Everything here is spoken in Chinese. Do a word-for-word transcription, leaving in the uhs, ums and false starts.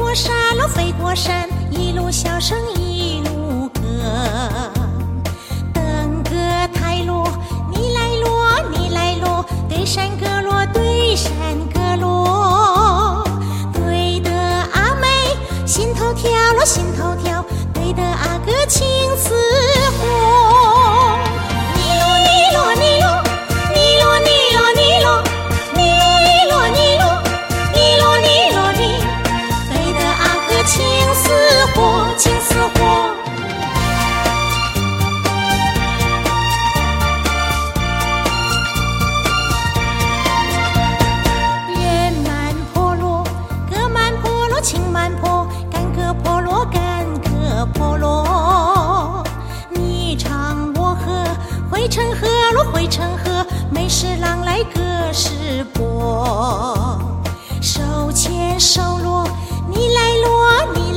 过沙喽，飞过山，一路笑声一路歌。登歌台罗，你来罗，你来罗，对山歌罗，对山歌罗。对的阿妹心头跳咯，心头跳，对的阿哥情似火。你罗你罗你罗，你罗你罗你罗，你罗你罗，你罗你罗你，对的阿哥情似火，情似火。人满婆罗，歌满婆罗，情满婆，干戈婆罗，干戈婆罗。你唱我和，汇成河罗，汇成河，美食郎来歌是波。手牵手罗，你来罗，你